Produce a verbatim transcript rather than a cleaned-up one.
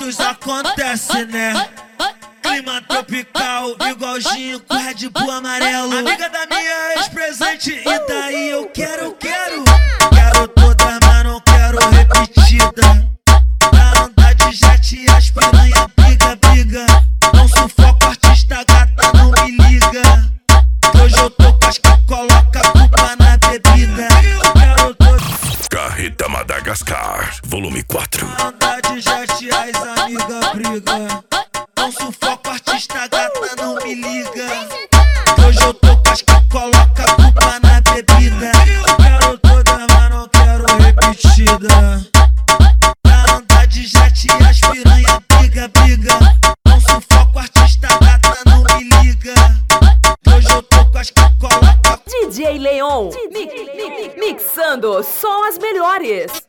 eventos acontecem, né? Clima tropical, igualzinho com Red Bull amarelo. Amiga da minha ex-presente, e daí eu quero, eu quero. Quero todas, mas não quero repetida. Pra andar de jet, as piranha briga, briga. Não sufoco, artista gata, não me liga. Hoje eu tô com as que coloca a culpa na bebida. Eu quero todas. Carreta Madagascar, volume quatro. Pra andar de jet, as amigas briga. Não sufoco, artista gata, não me liga. Hoje eu tô com as que coloca a culpa na bebida. Eu quero toda, mas não quero repetida. Pra andar de jet, as piranha briga, briga. Não sufoco, artista gata, não me liga. Hoje eu tô com as que coloca. D J Leon, mi mi mixando só as melhores.